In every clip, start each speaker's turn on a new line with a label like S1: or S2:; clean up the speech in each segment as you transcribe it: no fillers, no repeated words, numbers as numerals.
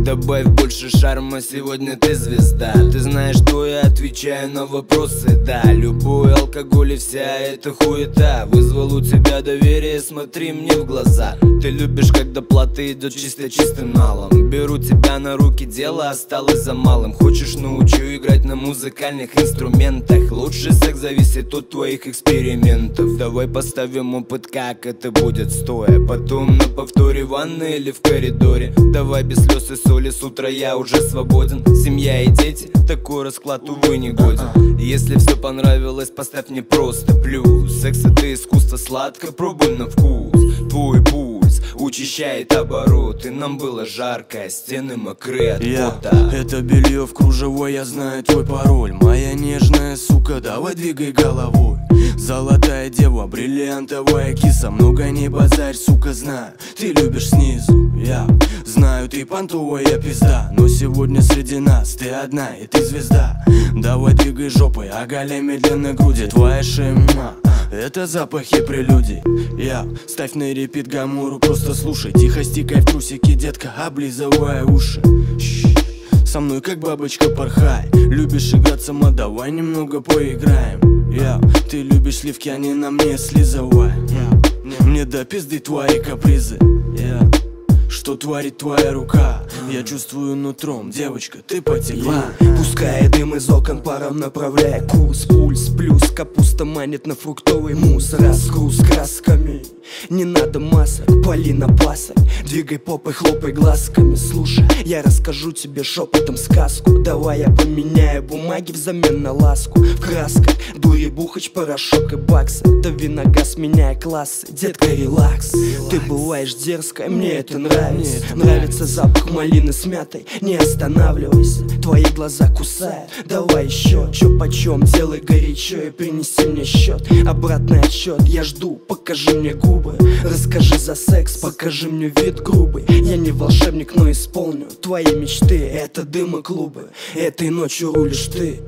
S1: Добавь больше шарма, сегодня ты звезда. Ты знаешь, что я отвечаю на вопросы, да. Любой алкоголь и вся эта хуета вызвал у тебя доверие, смотри мне в глаза. Ты любишь, когда плата идет чистым налом. Беру тебя на руки, дело осталось за малым. Хочешь, научу играть на музыкальных инструментах. Лучший секс зависит от твоих экспериментов. Давай поставим опыт, как это будет стоя. Потом на повторе в ванной или в коридоре. Давай без слез и соли, с утра я уже свободен. Семья и дети, такой расклад, увы, не годен. Если все понравилось, поставь мне просто плюс. Секс это искусство, сладко, пробуй на вкус. Твой пульс учащает обороты. Нам было жарко, стены мокрые от пота.
S2: Это белье в кружево, я знаю твой пароль. Моя нежная сука, давай двигай головой. Золотая дева, бриллиантовая киса. Много не базарь, сука, знаю, ты любишь снизу. Я знаю, ты понтовая пизда, но сегодня среди нас ты одна и ты звезда. Давай двигай жопой, оголяй медленно груди. Твоя шея, это запахи прелюдий. Я ставь на репит гамуру, просто слушай. Тихо стикай в трусики, детка, облизывая уши. Со мной как бабочка порхай. Любишь играть сама, давай немного поиграем. Ты любишь сливки, они на мне слизывай. Мне до пизды твои капризы. Что творит твоя рука? Я чувствую нутром, девочка, ты потекла.
S3: Пускай дым из окон паром направляя курс. Пульс плюс, капуста манит на фруктовый мусс. Разгруз красками, не надо масок, пали на пасок. Двигай попой, хлопай глазками. Слушай, я расскажу тебе шепотом сказку. Давай я поменяю бумаги взамен на ласку. В красках дури, бухач, порошок и баксы. Дави на газ, меняя классы. Детка, релакс. Ты бываешь дерзкая, мне это нравится. Нравится запах малины с мятой. Не останавливайся, твои глаза кусают. Давай еще, чё почем, делай горячо и принеси мне счет. Обратный отсчет, я жду, покажи мне губы. Расскажи за секс, покажи мне вид грубый. Я не волшебник, но исполню твои мечты. Это дым и клубы, этой ночью рулишь ты.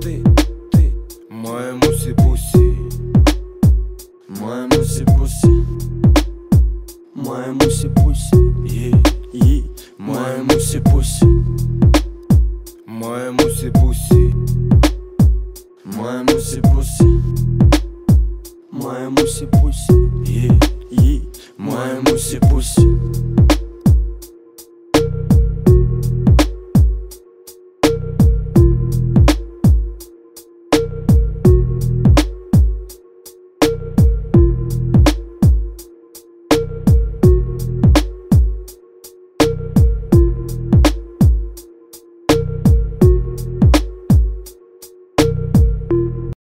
S1: Моя муси-пуси,
S2: моя муси-пуси,
S3: моя муси-пуси,
S2: моя муси-пуси,
S1: моя муси-пуси,
S2: моя муси-пуси,
S3: моя муси-пуси,
S2: моя муси-пуси.